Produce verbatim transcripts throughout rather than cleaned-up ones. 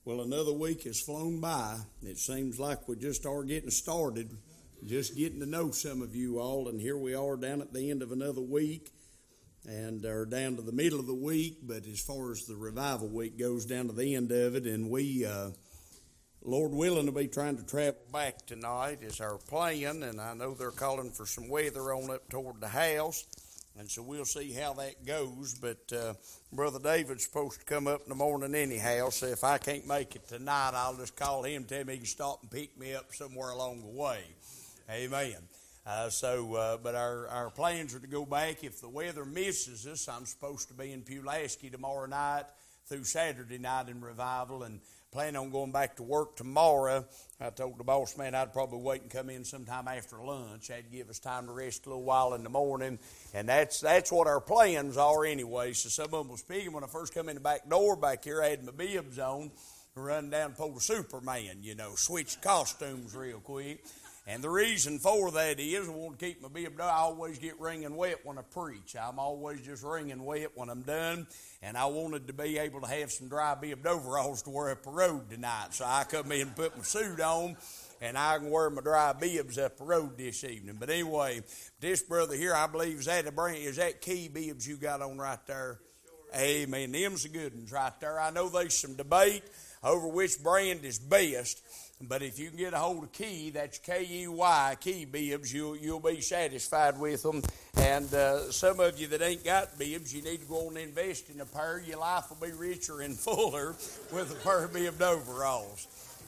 Well, another week has flown by. It seems like we just are getting started, just getting to know some of you all, and here we are down at the end of another week, and are down to the middle of the week, but as far as the revival week goes, down to the end of it, and we, uh, Lord willing, will be trying to travel back tonight is our plan, and I know they're calling for some weather on up toward the house. And so we'll see how that goes. But uh, Brother David's supposed to come up in the morning anyhow. So if I can't make it tonight, I'll just call him, tell him he can stop and pick me up somewhere along the way. Amen. Uh, so, uh, but our, our plans are to go back. If the weather misses us, I'm supposed to be in Pulaski tomorrow night through Saturday night in revival, and plan on going back to work tomorrow. I told the boss man I'd probably wait and come in sometime after lunch. That'd give us time to rest a little while in the morning. And that's that's what our plans are anyway. So some of them was speaking when I first come in the back door back here. I had my bibs on, run down and pulled a Superman, you know, switched costumes real quick. And the reason for that is I want to keep my bib done. I always get wringing wet when I preach. I'm always just wringing wet when I'm done. And I wanted to be able to have some dry bibbed overalls to wear up the road tonight. So I come in and put my suit on, and I can wear my dry bibs up the road this evening. But anyway, this brother here, I believe, is that a brand, is that key bibs you got on right there? Amen. Them's the good ones right there. I know there's some debate over which brand is best. But if you can get a hold of Key, that's K E Y, Key bibs, you'll, you'll be satisfied with them. And uh, some of you that ain't got bibs, you need to go on and invest in a pair. Your life will be richer and fuller with a pair of bibbed overalls.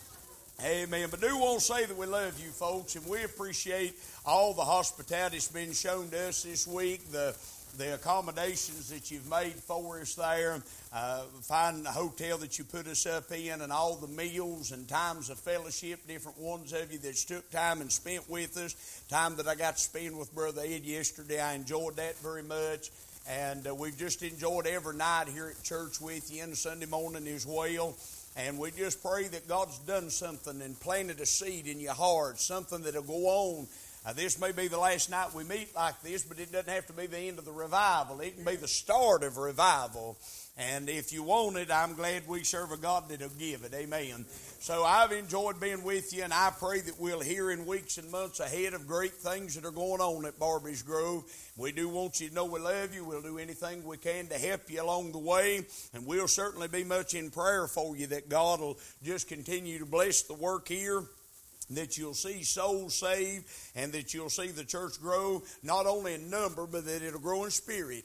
Amen. But I do want to say that we love you folks, and we appreciate all the hospitality that's been shown to us this week, the the accommodations that you've made for us there, uh, finding the hotel that you put us up in, and all the meals and times of fellowship, different ones of you that took time and spent with us, time that I got to spend with Brother Ed yesterday. I enjoyed that very much, and uh, we've just enjoyed every night here at church with you, and Sunday morning as well. And we just pray that God's done something and planted a seed in your heart, something that'll go on. Uh, this may be the last night we meet like this, but it doesn't have to be the end of the revival. It can be the start of revival. And if you want it, I'm glad we serve a God that'll give it. Amen. So I've enjoyed being with you, and I pray that we'll hear in weeks and months ahead of great things that are going on at Barbie's Grove. We do want you to know we love you. We'll do anything we can to help you along the way. And we'll certainly be much in prayer for you that God will just continue to bless the work here, that you'll see souls saved, and that you'll see the church grow, not only in number, but that it'll grow in spirit.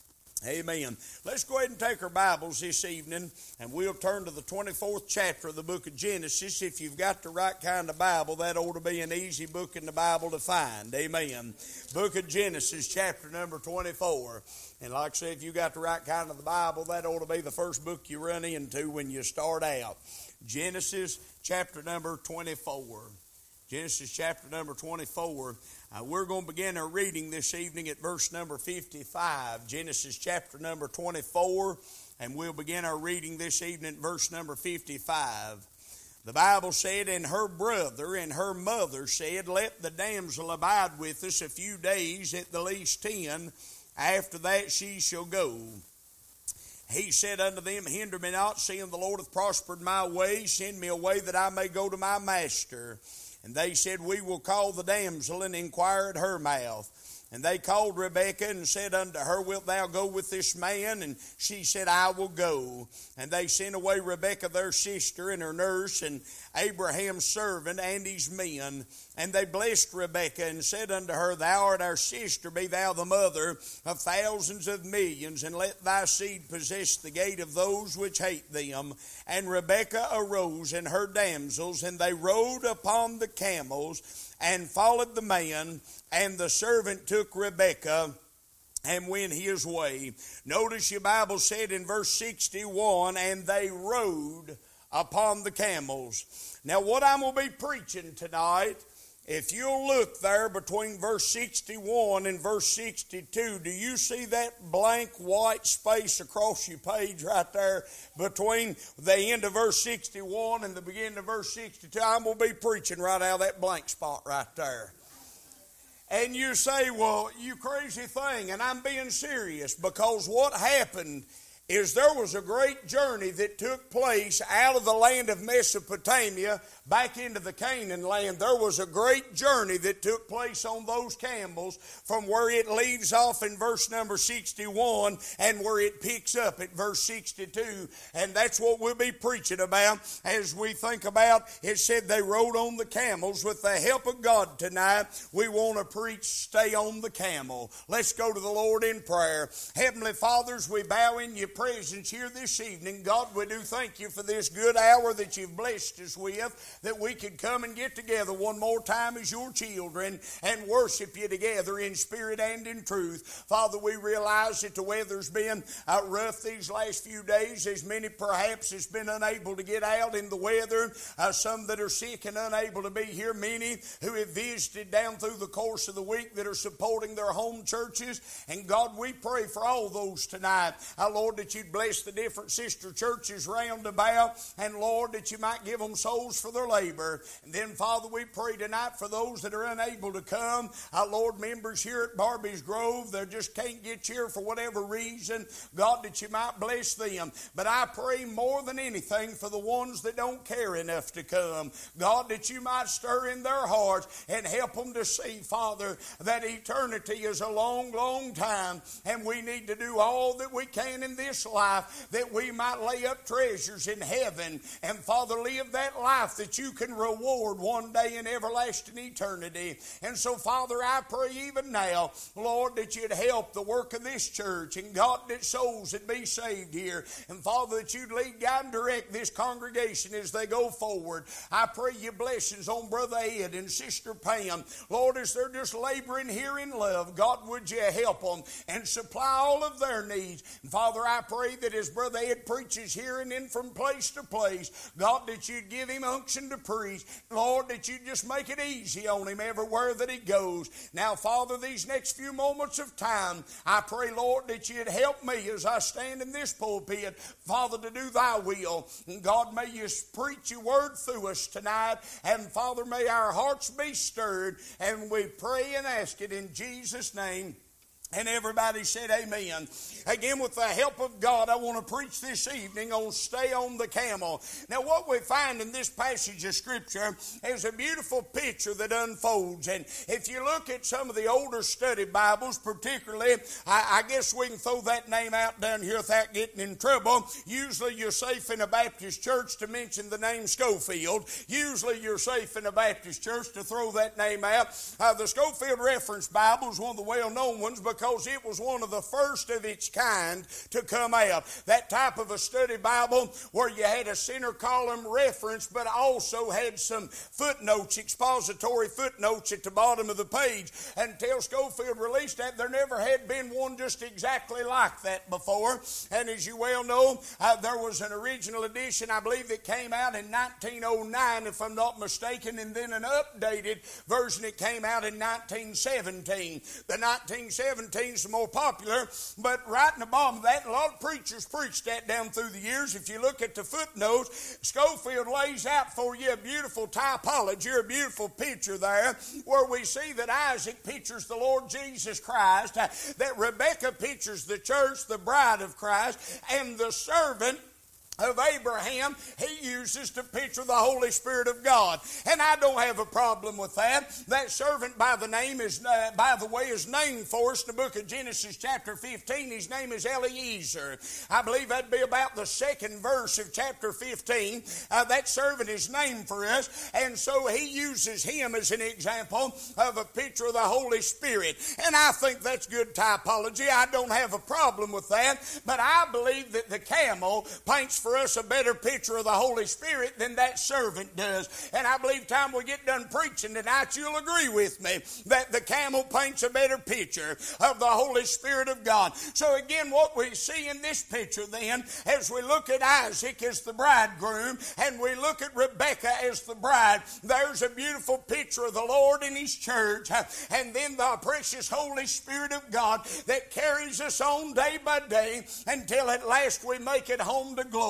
Amen. Let's go ahead and take our Bibles this evening, and we'll turn to the twenty-fourth chapter of the book of Genesis. If you've got the right kind of Bible, that ought to be an easy book in the Bible to find. Amen. Book of Genesis, chapter number twenty-four. And like I said, if you got the right kind of the Bible, that ought to be the first book you run into when you start out. Genesis chapter number twenty-four. Genesis chapter number twenty-four. Uh, we're going to begin our reading this evening at verse number fifty-five. Genesis chapter number twenty-four. And we'll begin our reading this evening at verse number fifty-five. The Bible said, "And her brother and her mother said, Let the damsel abide with us a few days, at the least ten. After that she shall go. He said unto them, Hinder me not, seeing the Lord hath prospered my way. Send me away that I may go to my master. And they said, We will call the damsel and inquire at her mouth. And they called Rebekah and said unto her, Wilt thou go with this man? And she said, I will go. And they sent away Rebekah their sister and her nurse and Abraham's servant and his men. And they blessed Rebekah and said unto her, Thou art our sister, be thou the mother of thousands of millions, and let thy seed possess the gate of those which hate them. And Rebekah arose and her damsels, and they rode upon the camels and followed the man, and the servant took Rebekah and went his way. Notice your Bible said in verse sixty-one, and they rode upon the camels. Now what I'm going to be preaching tonight, if you'll look there between verse sixty-one and verse sixty-two, do you see that blank white space across your page right there between the end of verse sixty-one and the beginning of verse sixty-two? I'm going to be preaching right out of that blank spot right there. And you say, well, you crazy thing, and I'm being serious, because what happened is there was a great journey that took place out of the land of Mesopotamia back into the Canaan land. There was a great journey that took place on those camels from where it leaves off in verse number sixty-one and where it picks up at verse sixty-two. And that's what we'll be preaching about as we think about, it said they rode on the camels. With the help of God tonight, we want to preach, stay on the camel. Let's go to the Lord in prayer. Heavenly Fathers, we bow in your presence here this evening. God, we do thank you for this good hour that you've blessed us with, that we could come and get together one more time as your children and worship you together in spirit and in truth. Father, we realize that the weather's been uh, rough these last few days. As many perhaps has been unable to get out in the weather. Uh, some that are sick and unable to be here. Many who have visited down through the course of the week that are supporting their home churches. And God, we pray for all those tonight. Uh, Lord, that you'd bless the different sister churches round about. And Lord, that you might give them souls for their labor. And then, Father, we pray tonight for those that are unable to come. Uh, Lord, members here at Barbie's Grove, they just can't get here for whatever reason. God, that you might bless them. But I pray more than anything for the ones that don't care enough to come. God, that you might stir in their hearts and help them to see, Father, that eternity is a long, long time. And we need to do all that we can in this life that we might lay up treasures in heaven. And, Father, live that life that you can reward one day in everlasting eternity. And so, Father, I pray even now, Lord, that you'd help the work of this church. And, God, that souls would be saved here. And, Father, that you'd lead, guide, and direct this congregation as they go forward. I pray your blessings on Brother Ed and Sister Pam. Lord, as they're just laboring here in love, God, would you help them and supply all of their needs. And, Father, I pray that as Brother Ed preaches here and in from place to place, God, that you'd give him unction to preach. Lord, that you'd just make it easy on him everywhere that he goes. Now, Father, these next few moments of time, I pray, Lord, that you'd help me as I stand in this pulpit, Father, to do thy will. And God, may you preach your word through us tonight. And Father, may our hearts be stirred. And we pray and ask it in Jesus' name. And everybody said amen. Again, with the help of God, I want to preach this evening on Stay on the Camel. Now, what we find in this passage of Scripture is a beautiful picture that unfolds. And if you look at some of the older study Bibles, particularly, I, I guess we can throw that name out down here without getting in trouble. Usually you're safe in a Baptist church to mention the name Scofield. Usually you're safe in a Baptist church to throw that name out. Uh, the Scofield Reference Bible is one of the well-known ones because because it was one of the first of its kind to come out. That type of a study Bible where you had a center column reference but also had some footnotes, expository footnotes at the bottom of the page. Until Scofield released that, there never had been one just exactly like that before. And as you well know, uh, there was an original edition, I believe, that came out in nineteen oh nine, if I'm not mistaken, and then an updated version that came out in nineteen seventeen. The nineteen seventeen is more popular, but right in the bottom of that, a lot of preachers preached that down through the years. If you look at the footnotes, Scofield lays out for you a beautiful typology, a beautiful picture there, where we see that Isaac pictures the Lord Jesus Christ, that Rebekah pictures the church, the bride of Christ, and the servant of Abraham, he uses to picture the Holy Spirit of God. And I don't have a problem with that. That servant by the name is, uh, by the way, is named for us in the book of Genesis chapter fifteen. His name is Eliezer. I believe that'd be about the second verse of chapter fifteen. Uh, that servant is named for us. And so he uses him as an example of a picture of the Holy Spirit. And I think that's good typology. I don't have a problem with that. But I believe that the camel paints for us a better picture of the Holy Spirit than that servant does. And I believe time we get done preaching tonight, you'll agree with me that the camel paints a better picture of the Holy Spirit of God. So again, what we see in this picture then, as we look at Isaac as the bridegroom and we look at Rebekah as the bride, there's a beautiful picture of the Lord in His church, and then the precious Holy Spirit of God that carries us on day by day until at last we make it home to glory.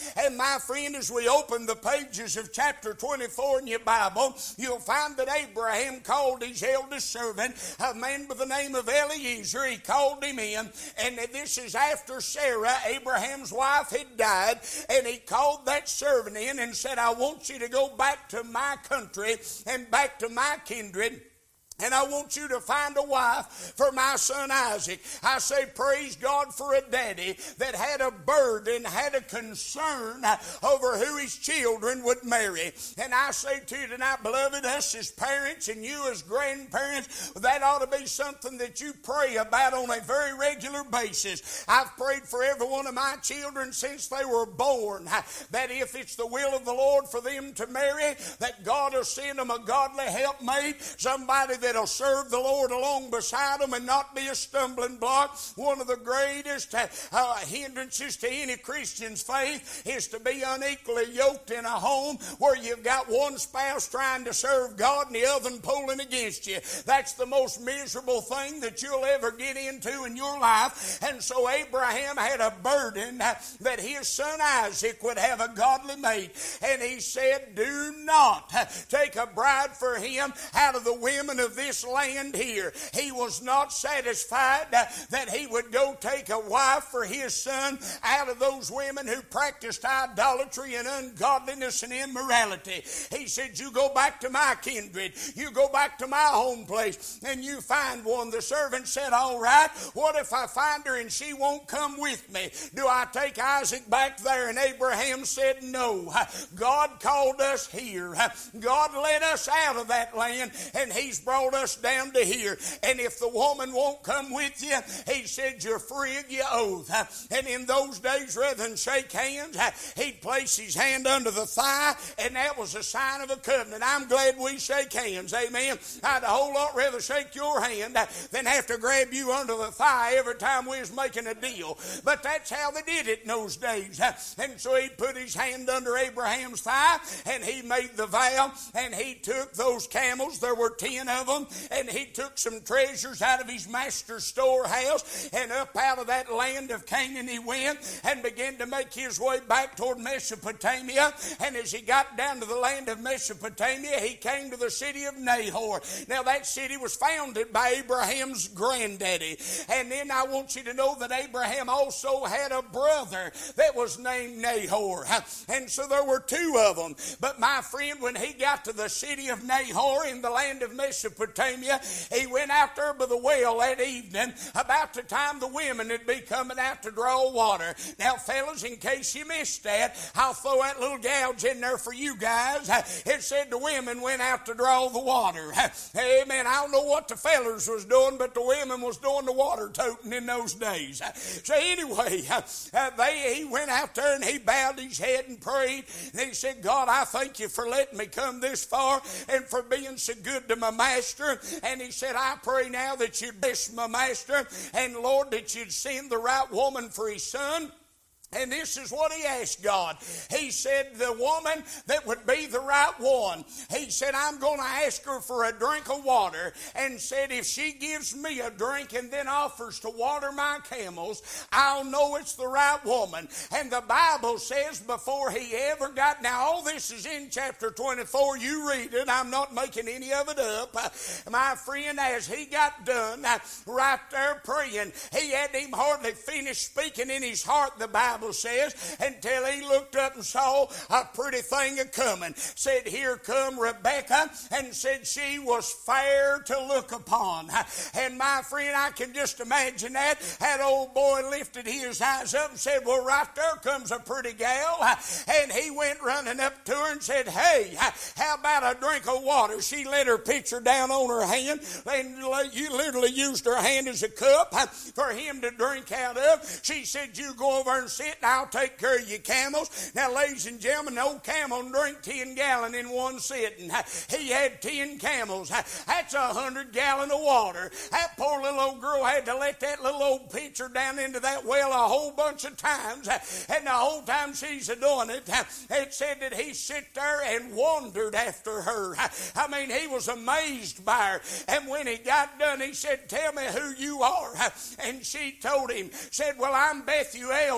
And my friend, as we open the pages of chapter twenty-four in your Bible, you'll find that Abraham called his eldest servant, a man by the name of Eliezer. He called him in, and this is after Sarah, Abraham's wife, had died, and he called that servant in and said, I want you to go back to my country and back to my kindred, and I want you to find a wife for my son Isaac. I say praise God for a daddy that had a burden, had a concern over who his children would marry. And I say to you tonight, beloved, us as parents and you as grandparents, that ought to be something that you pray about on a very regular basis. I've prayed for every one of my children since they were born, that if it's the will of the Lord for them to marry, that God will send them a godly helpmate, somebody that that'll serve the Lord along beside them and not be a stumbling block. One of the greatest uh, uh, hindrances to any Christian's faith is to be unequally yoked in a home where you've got one spouse trying to serve God and the other pulling against you. That's the most miserable thing that you'll ever get into in your life. And so Abraham had a burden uh, that his son Isaac would have a godly mate. And he said, do not uh, take a bride for him out of the women of this land here. He was not satisfied uh, that he would go take a wife for his son out of those women who practiced idolatry and ungodliness and immorality. He said, you go back to my kindred, you go back to my home place, and you find one. The servant said, all right, what if I find her and she won't come with me? Do I take Isaac back there? And Abraham said, no. God called us here. God led us out of that land, and he's brought us down to here. And if the woman won't come with you, he said, you're free of your oath. And in those days, rather than shake hands, he'd place his hand under the thigh, and that was a sign of a covenant. I'm glad we shake hands, amen. I'd a whole lot rather shake your hand than have to grab you under the thigh every time we was making a deal. But that's how they did it in those days. And so he put his hand under Abraham's thigh, and he made the vow, and he took those camels, there were ten of them, and he took some treasures out of his master's storehouse, and up out of that land of Canaan he went and began to make his way back toward Mesopotamia. And as he got down to the land of Mesopotamia, he came to the city of Nahor. Now that city was founded by Abraham's granddaddy. And then I want you to know that Abraham also had a brother that was named Nahor. And so there were two of them. But my friend, when he got to the city of Nahor in the land of Mesopotamia, he went out there by the well that evening about the time the women would be coming out to draw water. Now, fellas, in case you missed that, I'll throw that little gouge in there for you guys. It said the women went out to draw the water. Amen. I don't know what the fellas was doing, but the women was doing the water toting in those days. So anyway, they, he went out there and he bowed his head and prayed. And he said, God, I thank you for letting me come this far and for being so good to my master. And he said, I pray now that you'd bless my master, and Lord, that you'd send the right woman for his son. And this is what he asked God. He said, the woman that would be the right one. He said, I'm going to ask her for a drink of water. And said, if she gives me a drink and then offers to water my camels, I'll know it's the right woman. And the Bible says before he ever got, now all this is in chapter twenty-four. You read it. I'm not making any of it up. My friend, as he got done right there praying, he hadn't even hardly finished speaking in his heart, the Bible says, until he looked up and saw a pretty thing a-coming. Said, here come Rebecca, and said she was fair to look upon. And my friend, I can just imagine that. That old boy lifted his eyes up and said, well, right there comes a pretty gal. And he went running up to her and said, hey, how about a drink of water? She let her pitcher down on her hand, and you literally used her hand as a cup for him to drink out of. She said, you go over and sit, and I'll take care of your camels. Now, ladies and gentlemen, the old camel drank ten gallon in one sitting. He had ten camels. That's a hundred gallon of water. That poor little old girl had to let that little old pitcher down into that well a whole bunch of times. And the whole time she's doing it, it said that he sit there and wondered after her. I mean, he was amazed by her. And when he got done, he said, tell me who you are. And she told him, said, well, I'm Bethuel's daughter.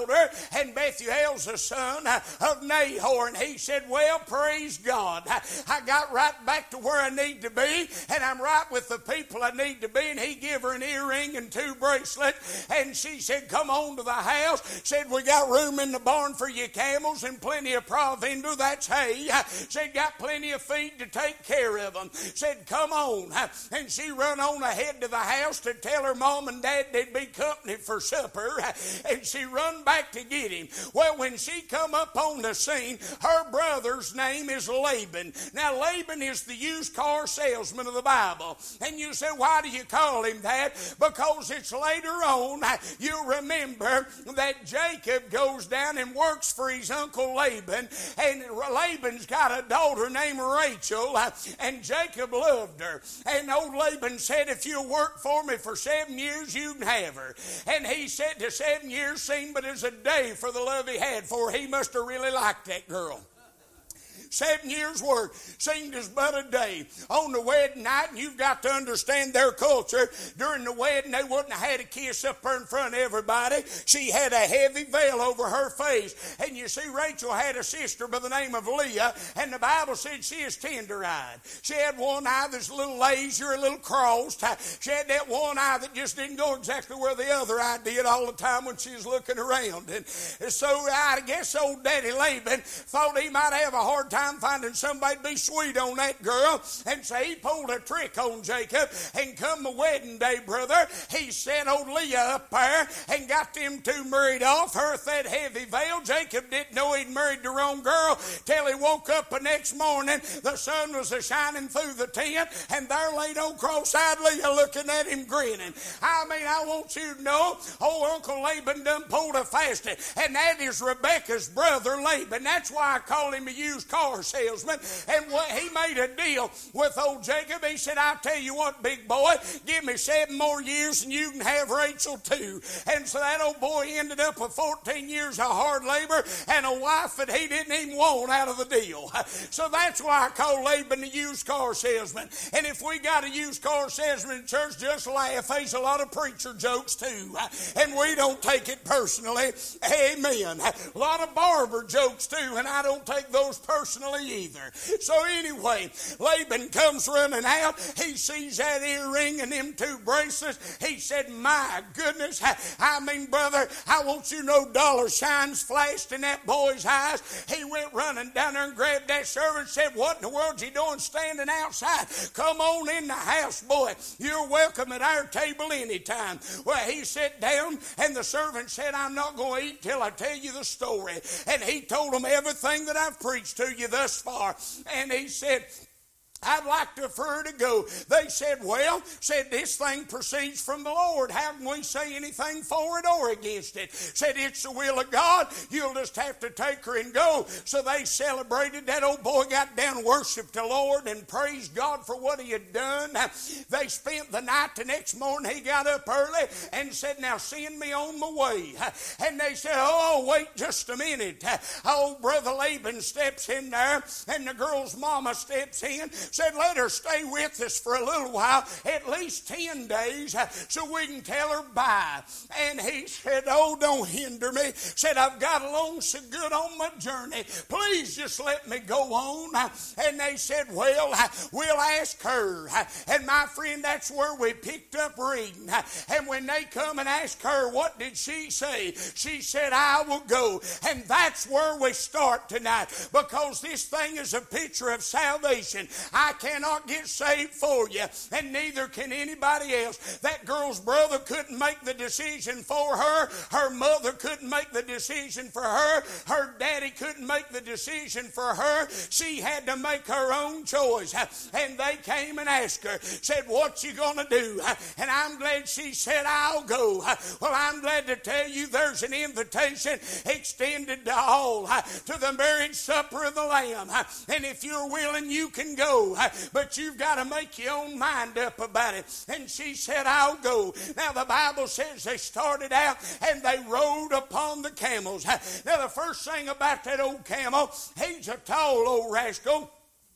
daughter, and Bethuel's the son of Nahor. And he said, well, praise God. I got right back to where I need to be, and I'm right with the people I need to be. And he gave her an earring and two bracelets, and she said, come on to the house. Said, we got room in the barn for your camels and plenty of provender, that's hay. Said, got plenty of feed to take care of them. Said, come on. And she run on ahead to the house to tell her mom and dad they'd be company for supper, and she run back to get him. Well, when she come up on the scene, her brother's name is Laban. Now, Laban is the used car salesman of the Bible. And you say, why do you call him that? Because it's later on, you remember that Jacob goes down and works for his uncle Laban, and Laban's got a daughter named Rachel, and Jacob loved her. And old Laban said, if you'll work for me for seven years, you can have her. And he said the seven years seemed but as a day for the love he had for her. He must have really liked that girl. Seven years' work seemed as but a day. On the wedding night, and you've got to understand their culture, during the wedding they wouldn't have had a kiss up there in front of everybody. She had a heavy veil over her face. And you see, Rachel had a sister by the name of Leah, and the Bible said she is tender-eyed. She had one eye that's a little lazy or a little crossed. She had that one eye that just didn't go exactly where the other eye did all the time when she was looking around. And so I guess old Daddy Laban thought he might have a hard time finding somebody to be sweet on that girl, and so he pulled a trick on Jacob. And come the wedding day, brother, he set old Leah up there and got them two married off, her with that heavy veil. Jacob didn't know he'd married the wrong girl till he woke up the next morning. The sun was a-shining through the tent, and there laid old cross-eyed Leah looking at him grinning. I mean, I want you to know, old Uncle Laban done pulled a fast, and that is Rebecca's brother Laban. That's why I call him a used car salesman. And he made a deal with old Jacob. He said, I'll tell you what, big boy, give me seven more years and you can have Rachel too. And so that old boy ended up with fourteen years of hard labor and a wife that he didn't even want out of the deal. So that's why I call Laban the used car salesman. And if we got a used car salesman in church, just laugh. There's a lot of preacher jokes too, and we don't take it personally. Amen. A lot of barber jokes too, and I don't take those personally either. So anyway, Laban comes running out. He sees that earring and them two bracelets. He said, my goodness, I mean, brother, I want you to know dollar signs flashed in that boy's eyes. He went running down there and grabbed that servant and said, what in the world you doing standing outside? Come on in the house, boy. You're welcome at our table anytime. Well, he sat down, and the servant said, I'm not going to eat till I tell you the story. And he told them everything that I've preached to you thus far. And he said, I'd like to for her to go. They said, well, said this thing proceeds from the Lord. How can we say anything for it or against it? Said it's the will of God. You'll just have to take her and go. So they celebrated. That old boy got down and worshiped the Lord and praised God for what he had done. They spent the night. The next morning he got up early and said, now send me on my way. And they said, oh, wait just a minute. Old brother Laban steps in there, and the girl's mama steps in. Said, let her stay with us for a little while, at least ten days, so we can tell her bye. And he said, oh, don't hinder me. Said, I've got along so good on my journey. Please just let me go on. And they said, well, we'll ask her. And my friend, that's where we picked up reading. And when they come and ask her, what did she say? She said, I will go. And that's where we start tonight, because this thing is a picture of salvation. I cannot get saved for you, and neither can anybody else. That girl's brother couldn't make the decision for her. Her mother couldn't make the decision for her. Her daddy couldn't make the decision for her. She had to make her own choice. And they came and asked her, said, what you going to do? And I'm glad she said, I'll go. Well, I'm glad to tell you there's an invitation extended to all, to the marriage supper of the Lamb. And if you're willing, you can go. But you've got to make your own mind up about it. And she said, I'll go. Now the Bible says they started out and they rode upon the camels. Now the first thing about that old camel, he's a tall old rascal.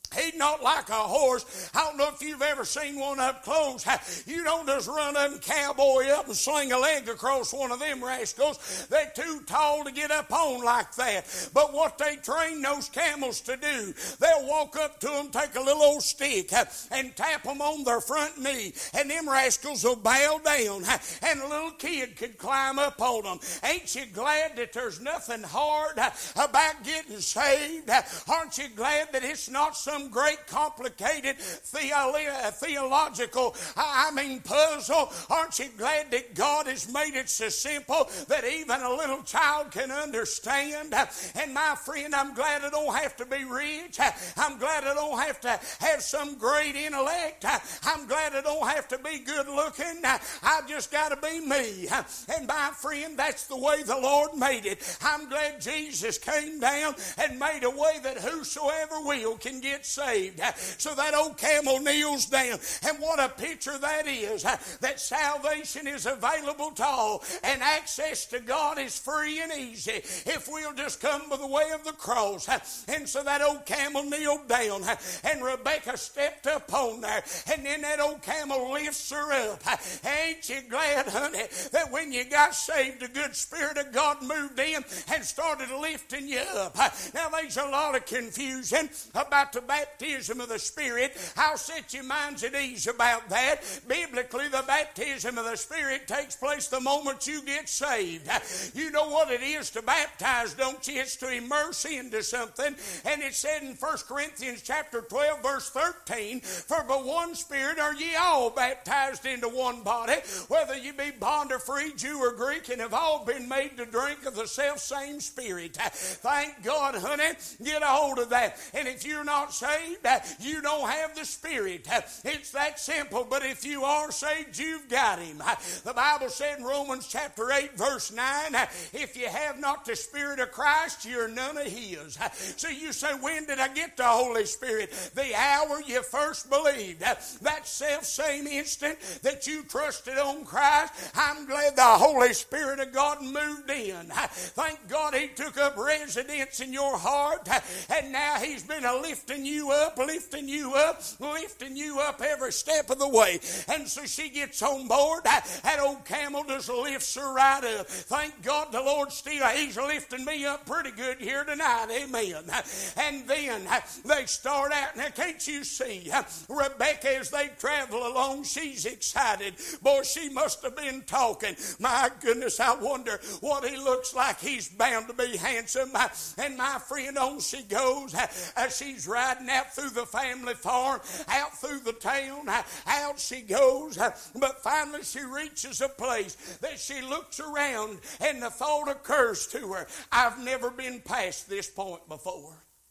He's not like a horse. I don't know if you've ever seen one up close. You don't just run up and cowboy up and sling a leg across one of them rascals. They're too tall to get up on like that. But what they train those camels to do, they'll walk up to them, take a little old stick and tap them on their front knee, and them rascals will bow down, and a little kid could climb up on them. Ain't you glad that there's nothing hard about getting saved? Aren't you glad that it's not some great complicated theolo- theological I mean puzzle? Aren't you glad that God has made it so simple that even a little child can understand? And my friend, I'm glad I don't have to be rich. I'm glad I don't have to have some great intellect. I'm glad I don't have to be good looking. I just got to be me. And my friend, that's the way the Lord made it. I'm glad Jesus came down and made a way that whosoever will can get saved. So that old camel kneels down, and what a picture that is, that salvation is available to all, and access to God is free and easy if we'll just come by the way of the cross. And so that old camel kneeled down, and Rebecca stepped up on there, and then that old camel lifts her up. Ain't you glad, honey, that when you got saved, the good Spirit of God moved in and started lifting you up? Now there's a lot of confusion about the baptism of the Spirit. I'll set your minds at ease about that. Biblically, the baptism of the Spirit takes place the moment you get saved. You know what it is to baptize, don't you? It's to immerse into something. And it said in First Corinthians chapter twelve, verse thirteen, for by one Spirit are ye all baptized into one body, whether you be bond or free, Jew or Greek, and have all been made to drink of the self same Spirit. Thank God, honey. Get a hold of that. And if you're not saved, you don't have the Spirit. It's that simple. But if you are saved, you've got Him. The Bible said in Romans chapter eight, verse nine, if you have not the Spirit of Christ, you're none of His. So you say, when did I get the Holy Spirit? The hour you first believed. That self same instant that you trusted on Christ, I'm glad the Holy Spirit of God moved in. Thank God He took up residence in your heart, and now He's been a lifting you up, lifting you up, lifting you up every step of the way. And so she gets on board. That old camel just lifts her right up. Thank God the Lord still, He's lifting me up pretty good here tonight. Amen. And then they start out. Now can't you see Rebecca, as they travel along, she's excited. Boy, she must have been talking. My goodness, I wonder what he looks like. He's bound to be handsome. And my friend, on she goes. She's riding out through the family farm, out through the town, out she goes. But finally she reaches a place that she looks around, and the thought occurs to her, I've never been past this point before.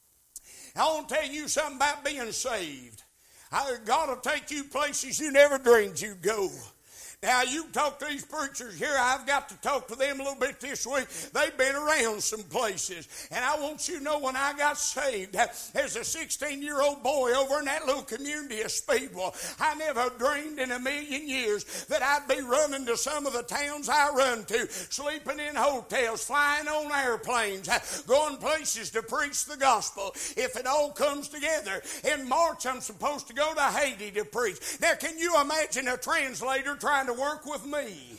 I want to tell you something about being saved. God will take you places you never dreamed you'd go. Now, you talk to these preachers here. I've got to talk to them a little bit this week. They've been around some places. And I want you to know, when I got saved as a sixteen-year-old boy over in that little community of Speedwell, I never dreamed in a million years that I'd be running to some of the towns I run to, sleeping in hotels, flying on airplanes, going places to preach the gospel. If it all comes together, in March I'm supposed to go to Haiti to preach. Now, can you imagine a translator trying to work with me?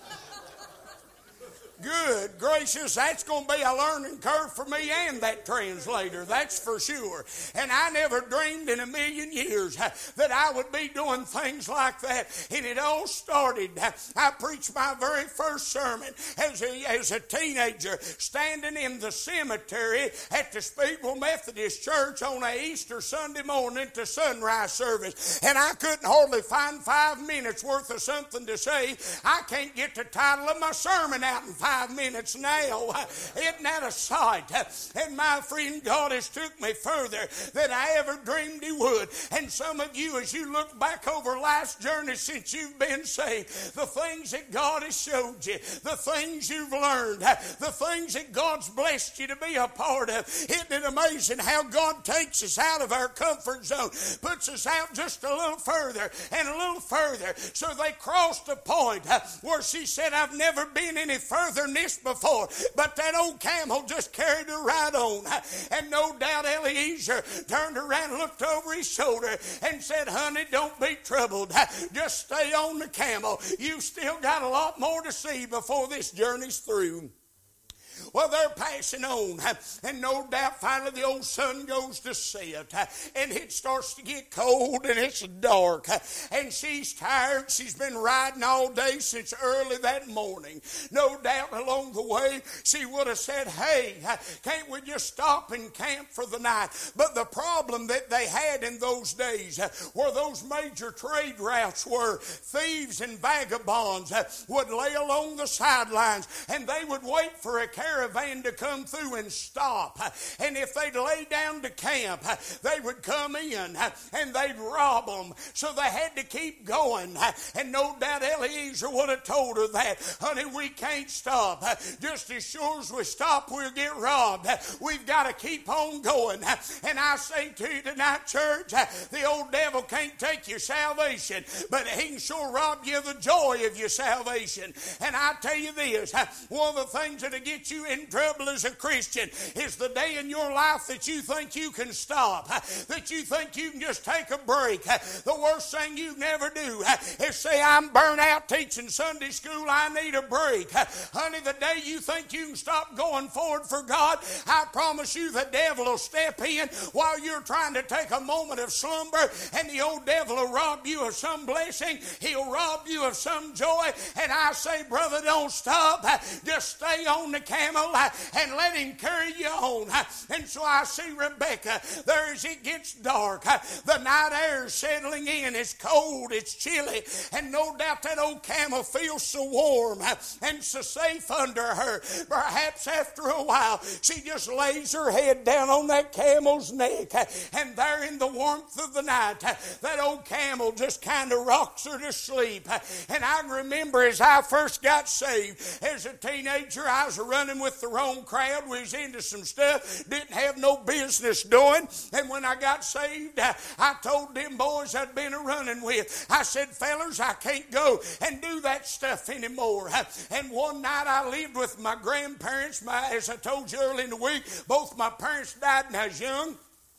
Good gracious, that's going to be a learning curve for me and that translator, that's for sure. And I never dreamed in a million years that I would be doing things like that. And it all started, I preached my very first sermon as a, as a teenager, standing in the cemetery at the Speedwell Methodist Church on a Easter Sunday morning to sunrise service. And I couldn't hardly find five minutes worth of something to say. I can't get the title of my sermon out in five Five minutes now. Isn't that a sight? And my friend, God has took me further than I ever dreamed He would. And some of you, as you look back over life's journey since you've been saved, the things that God has showed you, the things you've learned, the things that God's blessed you to be a part of. Isn't it amazing how God takes us out of our comfort zone, puts us out just a little further and a little further? So they crossed a point where she said, I've never been any further this before. But that old camel just carried her right on. And no doubt Eliezer turned around and looked over his shoulder and said, honey, don't be troubled. Just stay on the camel. You still got a lot more to see before this journey's through. Well, they're passing on, and no doubt finally the old sun goes to set, and it starts to get cold, and it's dark, and she's tired. She's been riding all day since early that morning. No doubt along the way she would have said, hey, can't we just stop and camp for the night? But the problem that they had in those days were those major trade routes were thieves and vagabonds would lay along the sidelines, and they would wait for a caravan to come through and stop. And if they'd lay down to camp, they would come in and they'd rob them. So they had to keep going. And no doubt Eliezer would have told her that, honey, we can't stop. Just as sure as we stop, we'll get robbed. We've got to keep on going. And I say to you tonight, church, the old devil can't take your salvation, but he can sure rob you of the joy of your salvation. And I tell you this, one of the things that'll get you in trouble as a Christian is the day in your life that you think you can stop, that you think you can just take a break. The worst thing you can ever do is say, I'm burnt out teaching Sunday school, I need a break. Honey, the day you think you can stop going forward for God, I promise you the devil will step in while you're trying to take a moment of slumber, and the old devil will rob you of some blessing. He'll rob you of some joy. And I say, brother, don't stop. Just stay on the camel and let him carry you on. And so I see Rebecca there as it gets dark. The night air is settling in. It's cold, it's chilly, and no doubt that old camel feels so warm and so safe under her. Perhaps after a while she just lays her head down on that camel's neck, and there in the warmth of the night that old camel just kind of rocks her to sleep. And I remember as I first got saved as a teenager, I was running with the wrong crowd. We was into some stuff didn't have no business doing. And when I got saved, I, I told them boys I'd been a running with, I said, fellers, I can't go and do that stuff anymore. And one night I lived with my grandparents. My, as I told you early in the week, both my parents died when I was young.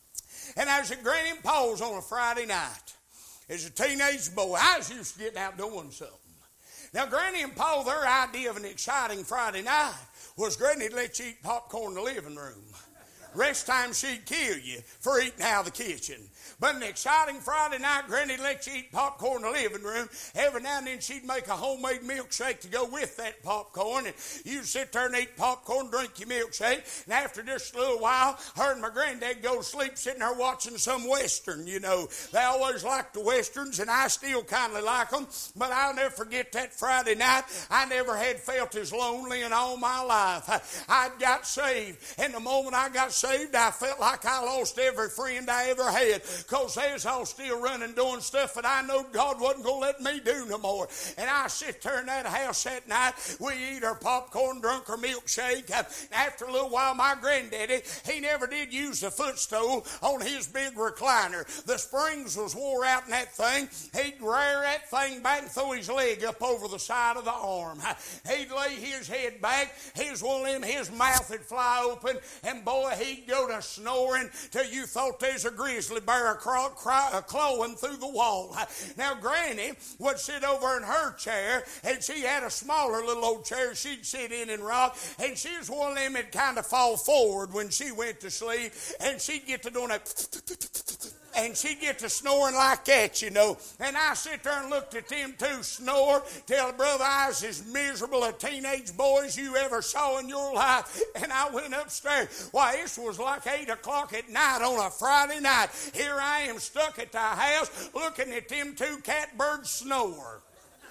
And I was at Granny and Paul's on a Friday night. As a teenage boy, I was used to getting out doing something. Now, Granny and Paul, their idea of an exciting Friday night was Granny'd let you eat popcorn in the living room. Rest time she'd kill you for eating out of the kitchen. But an exciting Friday night, Granny'd let you eat popcorn in the living room. Every now and then she'd make a homemade milkshake to go with that popcorn. And you'd sit there and eat popcorn, drink your milkshake. And after just a little while, her and my granddad go to sleep sitting there watching some Western, you know. They always liked the Westerns, and I still kind of like them. But I'll never forget that Friday night. I never had felt as lonely in all my life. I'd got saved. And the moment I got saved, I felt like I lost every friend I ever had. Because they was all still running, doing stuff that I know God wasn't going to let me do no more. And I sit there in that house that night. We eat our popcorn, drunk our milkshake. After a little while, my granddaddy, he never did use the footstool on his big recliner. The springs was wore out in that thing. He'd rear that thing back and throw his leg up over the side of the arm. He'd lay his head back. His one of them, his mouth would fly open. And boy, he'd go to snoring till you thought there's a grizzly bear craw, craw, clawing through the wall. Now, Granny would sit over in her chair, and she had a smaller little old chair she'd sit in and rock, and she was one of them that kind of fall forward when she went to sleep, and she'd get to doing that, and she'd get to snoring like that, you know. And I sit there and looked at them two snore, tell brother I was as miserable a teenage boy as you ever saw in your life. And I went upstairs. Why, this was like eight o'clock at night on a Friday night. Here I am stuck at the house looking at them two catbirds snore.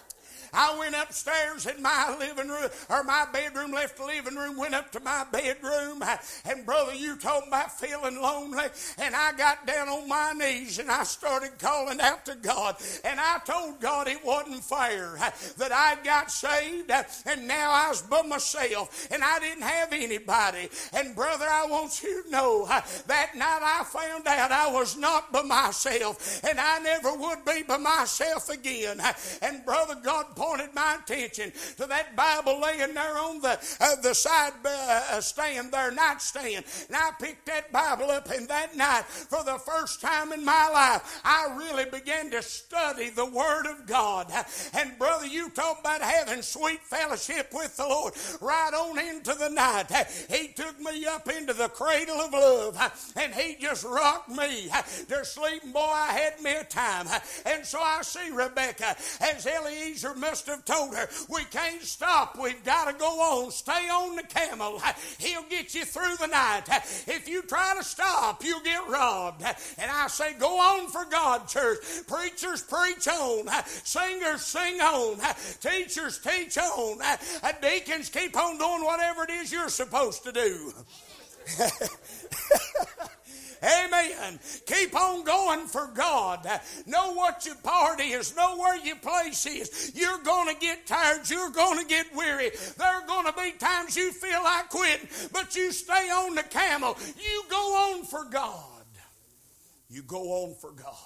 I went upstairs in my living room, or my bedroom, left the living room, went up to my bedroom, and brother, you talking about feeling lonely, and I got down on my knees, and I started calling out to God, and I told God it wasn't fair, that I got saved, and now I was by myself, and I didn't have anybody, and brother, I want you to know, that night I found out I was not by myself, and I never would be by myself again, and brother, God pointed my attention to that Bible laying there on the, uh, the side uh, stand there, nightstand. And I picked that Bible up, and that night, for the first time in my life, I really began to study the Word of God. And brother, you talk about having sweet fellowship with the Lord right on into the night. He took me up into the cradle of love, and he just rocked me to sleep. And boy, I had me a time. And so I see Rebecca, as Eliezer must have told her, we can't stop. We've got to go on. Stay on the camel. He'll get you through the night. If you try to stop, you'll get robbed. And I say, go on for God, church. Preachers, preach on. Singers, sing on. Teachers, teach on. Deacons, keep on doing whatever it is you're supposed to do. Amen. Keep on going for God. Know what your part is. Know where your place is. You're going to get tired. You're going to get weary. There are going to be times you feel like quitting, but you stay on the camel. You go on for God. You go on for God.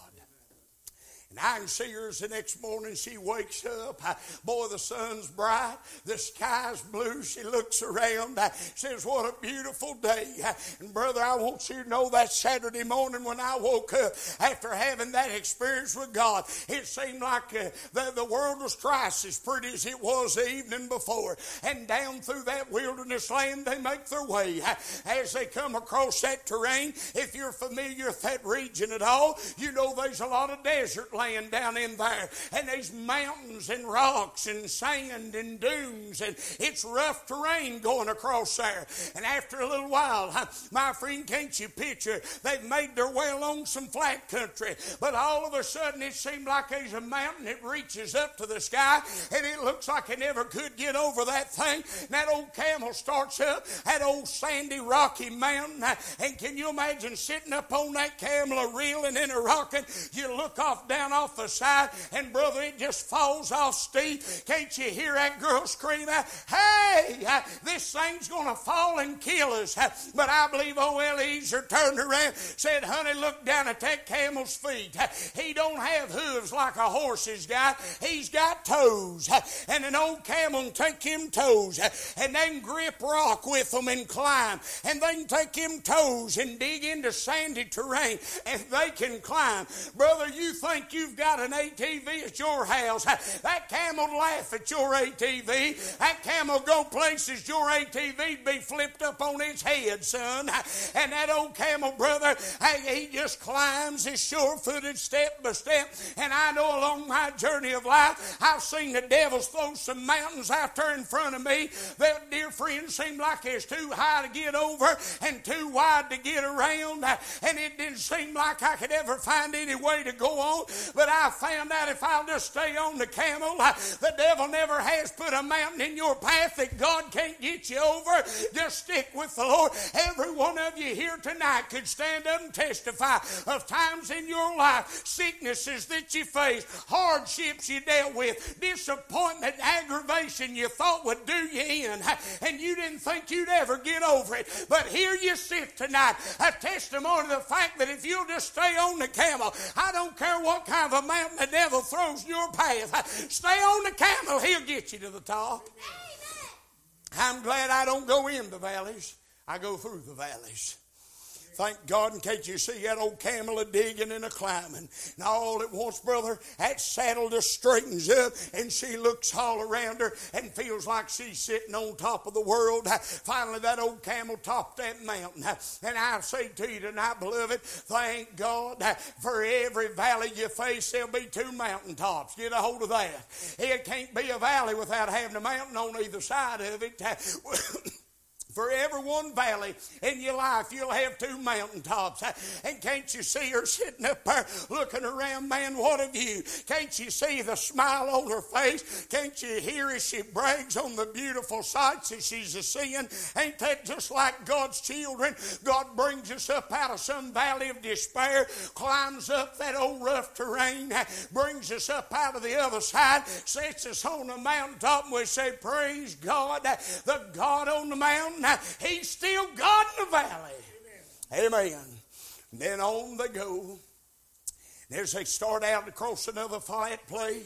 And I can see her the next morning. She wakes up. Boy, the sun's bright. The sky's blue. She looks around. Says, what a beautiful day. And brother, I want you to know that Saturday morning when I woke up after having that experience with God, it seemed like uh, the, the world was twice as pretty as it was the evening before. And down through that wilderness land they make their way. As they come across that terrain, if you're familiar with that region at all, you know there's a lot of desert land down in there, and there's mountains and rocks and sand and dunes, and it's rough terrain going across there. And after a little while, my friend, can't you picture, they've made their way along some flat country, but all of a sudden it seemed like there's a mountain that reaches up to the sky, and it looks like it never could get over that thing. And that old camel starts up that old sandy rocky mountain, and can you imagine sitting up on that camel a reeling and a rocking? You look off down off the side, and brother, it just falls off steep. Can't you hear that girl scream out, hey, this thing's going to fall and kill us? But I believe old Eliezer turned around, said, honey, look down at that camel's feet. He don't have hooves like a horse's got. He's got toes. And an old camel can take him toes, and they can grip rock with them and climb. And they can take him toes and dig into sandy terrain, and they can climb. Brother, you think you've got an A T V at your house. That camel will laugh at your A T V. That camel go places your A T V'd be flipped up on its head, son. And that old camel, brother, he just climbs his sure-footed step by step. And I know along my journey of life, I've seen the devil throw some mountains out there in front of me that, dear friends, seemed like it's too high to get over and too wide to get around. And it didn't seem like I could ever find any way to go on. But I found out if I'll just stay on the camel, the devil never has put a mountain in your path that God can't get you over. Just stick with the Lord. Every one of you here tonight could stand up and testify of times in your life, sicknesses that you faced, hardships you dealt with, disappointment, aggravation you thought would do you in, and you didn't think you'd ever get over it. But here you sit tonight, a testimony of the fact that if you'll just stay on the camel, I don't care what kind of a mountain the devil throws in your path, stay on the camel, he'll get you to the top. I'm glad I don't go in the valleys, I go through the valleys. Thank God, in case you see that old camel a digging and a climbing. And all at once, brother, that saddle just straightens up, and she looks all around her and feels like she's sitting on top of the world. Finally, that old camel topped that mountain. And I say to you tonight, beloved, thank God for every valley you face, there'll be two mountaintops. Get a hold of that. It can't be a valley without having a mountain on either side of it. For every one valley in your life, you'll have two mountaintops. And can't you see her sitting up there looking around? Man, what a view. Can't you see the smile on her face? Can't you hear as she brags on the beautiful sights that she's a-seeing? Ain't that just like God's children? God brings us up out of some valley of despair, climbs up that old rough terrain, brings us up out of the other side, sets us on the mountaintop, and we say, praise God, the God on the mountain. Now, he's still God in the valley. Amen. Amen. And then on they go. And as they start out across another flat place,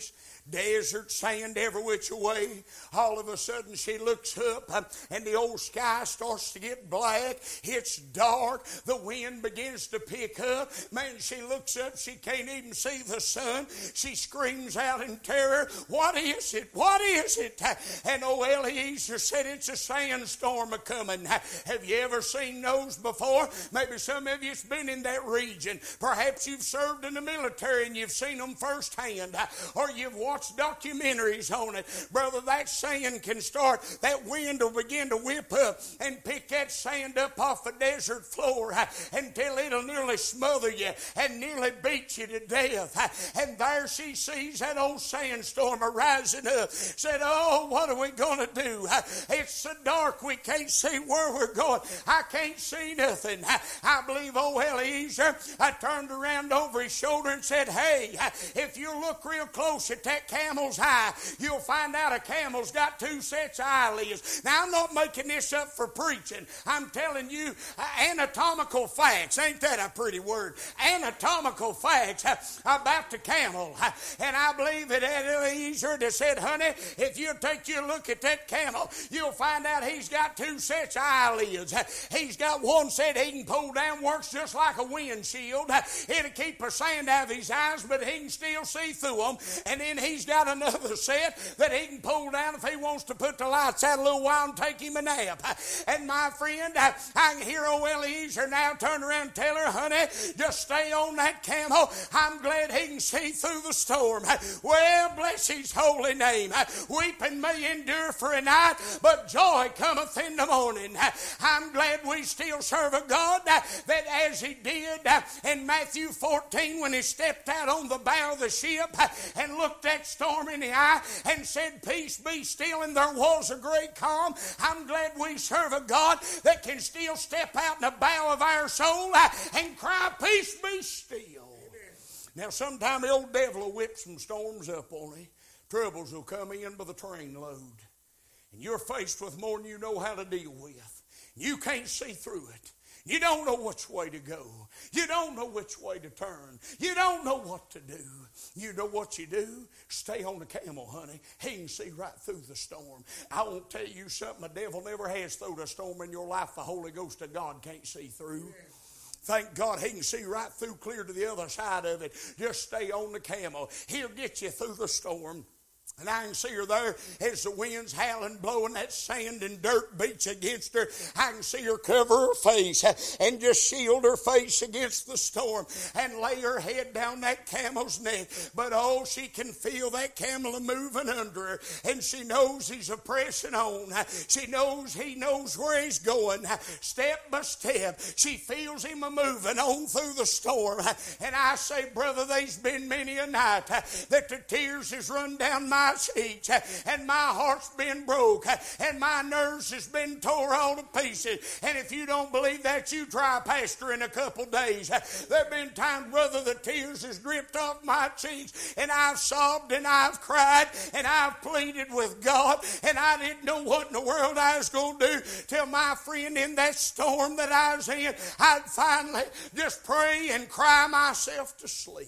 desert sand every which way. All of a sudden she looks up and the old sky starts to get black. It's dark. The wind begins to pick up. Man, she looks up. She can't even see the sun. She screams out in terror, "What is it? What is it?" And old Eliezer said, "It's a sandstorm a-coming." Have you ever seen those before? Maybe some of you's been in that region. Perhaps you've served in the military and you've seen them firsthand, or you've watched documentaries on it. Brother, that sand can start, that wind will begin to whip up and pick that sand up off the desert floor until it'll nearly smother you and nearly beat you to death. And there she sees that old sandstorm arising up. Said, "Oh, what are we going to do? It's so dark we can't see where we're going. I can't see nothing." I believe old Eliezer, I turned around over his shoulder and said, "Hey, if you look real close at that camel's eye, you'll find out a camel's got two sets of eyelids." Now, I'm not making this up for preaching. I'm telling you anatomical facts. Ain't that a pretty word? Anatomical facts about the camel. And I believe that Eliezer had said, "Honey, if you take your look at that camel, you'll find out he's got two sets of eyelids. He's got one set he can pull down, works just like a windshield. It'll keep the sand out of his eyes, but he can still see through them. And then he's got another set that he can pull down if he wants to put the lights out a little while and take him a nap." And my friend, I can hear old Eliezer now turn around and tell her, "Honey, just stay on that camel. I'm glad he can see through the storm." Well, bless his holy name. Weeping may endure for a night, but joy cometh in the morning. I'm glad we still serve a God that as he did in Matthew fourteen when he stepped out on the bow of the ship and looked that storm in the eye and said, "Peace be still," and there was a great calm. I'm glad we serve a God that can still step out in the bow of our soul and cry, "Peace be still." Amen. Now, sometime the old devil will whip some storms up on you. Troubles will come in by the trainload. And you're faced with more than you know how to deal with. You can't see through it. You don't know which way to go. You don't know which way to turn. You don't know what to do. You know what you do? Stay on the camel, honey. He can see right through the storm. I won't tell you something. The devil never has thrown a storm in your life the Holy Ghost of God can't see through. Yeah. Thank God he can see right through, clear to the other side of it. Just stay on the camel. He'll get you through the storm. And I can see her there as the wind's howling, blowing that sand and dirt beats against her. I can see her cover her face and just shield her face against the storm and lay her head down that camel's neck. But oh, she can feel that camel moving under her. And she knows he's a pressing on. She knows he knows where he's going. Step by step, she feels him a moving on through the storm. And I say, brother, there's been many a night that the tears has run down my cheeks, and my heart's been broke, and my nerves has been tore all to pieces. And if you don't believe that, you try pastor in a couple days. There have been times, brother, the tears has dripped off my cheeks, and I've sobbed and I've cried and I've pleaded with God, and I didn't know what in the world I was going to do till my friend, in that storm that I was in, I'd finally just pray and cry myself to sleep.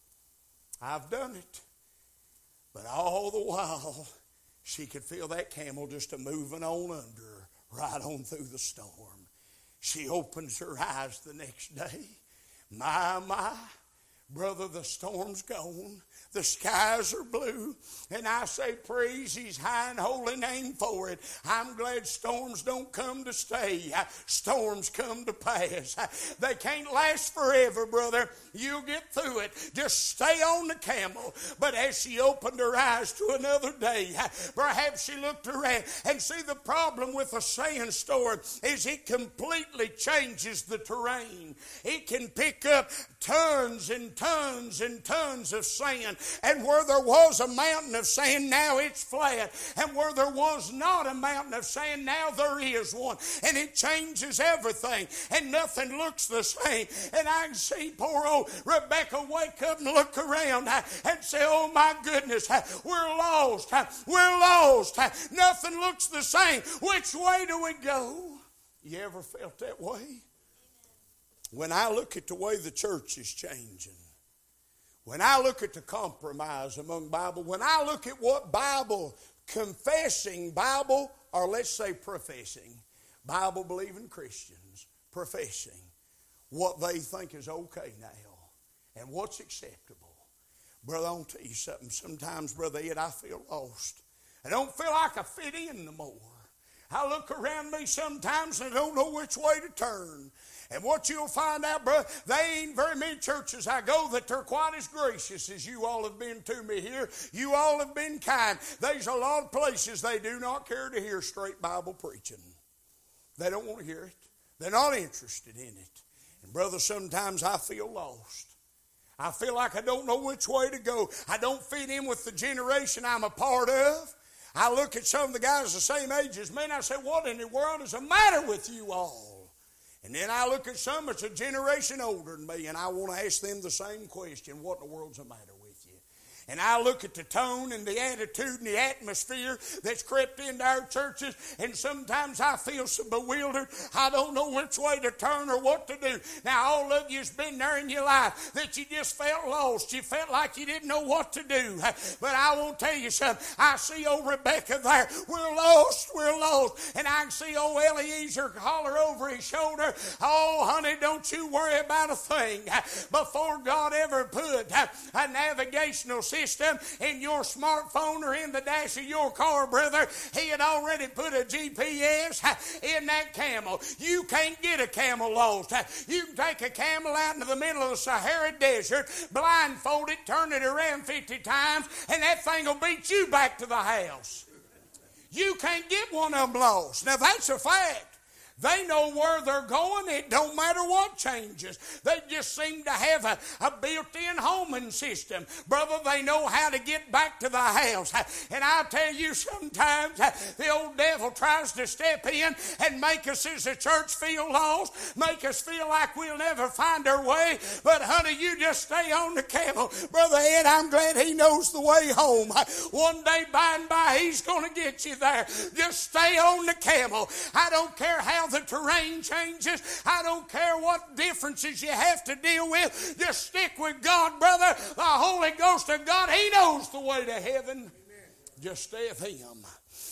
I've done it. But all the while, she could feel that camel just a moving on under her, right on through the storm. She opens her eyes the next day. My, my, brother, the storm's gone. The skies are blue, and I say praise his high and holy name for it. I'm glad storms don't come to stay. Storms come to pass. They can't last forever, brother. You'll get through it. Just stay on the camel. But as she opened her eyes to another day, perhaps she looked around and see the problem with a sandstorm is it completely changes the terrain. It can pick up tons and tons and tons of sand. And where there was a mountain of sand, now it's flat. And where there was not a mountain of sand, now there is one. And it changes everything. And nothing looks the same. And I can see poor old Rebecca wake up and look around and say, oh my goodness, we're lost. We're lost. Nothing looks the same. Which way do we go? You ever felt that way? When I look at the way the church is changing, when I look at the compromise among Bible, when I look at what Bible confessing, Bible, or let's say professing, Bible-believing Christians professing what they think is okay now and what's acceptable. Brother, I'll tell you something. Sometimes, Brother Ed, I feel lost. I don't feel like I fit in no more. I look around me sometimes and I don't know which way to turn. And what you'll find out, brother, there ain't very many churches I go that they're quite as gracious as you all have been to me here. You all have been kind. There's a lot of places they do not care to hear straight Bible preaching. They don't want to hear it. They're not interested in it. And brother, sometimes I feel lost. I feel like I don't know which way to go. I don't fit in with the generation I'm a part of. I look at some of the guys the same age as me and I say, what in the world is the matter with you all? And then I look at some that's a generation older than me and I want to ask them the same question, what in the world's the matter with you? And I look at the tone and the attitude and the atmosphere that's crept into our churches, and sometimes I feel so bewildered. I don't know which way to turn or what to do. Now, all of you has been there in your life that you just felt lost. You felt like you didn't know what to do. But I won't tell you something. I see old Rebecca there. We're lost. We're lost. And I can see old Eliezer holler over his shoulder, oh, honey, don't you worry about a thing. Before God ever put a navigational system in your smartphone or in the dash of your car, brother, he had already put a G P S in that camel. You can't get a camel lost. You can take a camel out into the middle of the Sahara Desert, blindfold it, turn it around fifty times, and that thing will beat you back to the house. You can't get one of them lost. Now, that's a fact. They know where they're going. It don't matter what changes. They just seem to have a, a built-in homing system. Brother, they know how to get back to the house. And I'll tell you, sometimes the old devil tries to step in and make us as a church feel lost, make us feel like we'll never find our way. But, honey, you just stay on the camel. Brother Ed, I'm glad he knows the way home. One day by and by, he's going to get you there. Just stay on the camel. I don't care how the terrain changes. I don't care what differences you have to deal with. Just stick with God, brother. The Holy Ghost of God, He knows the way to heaven. Amen. Just stay with Him.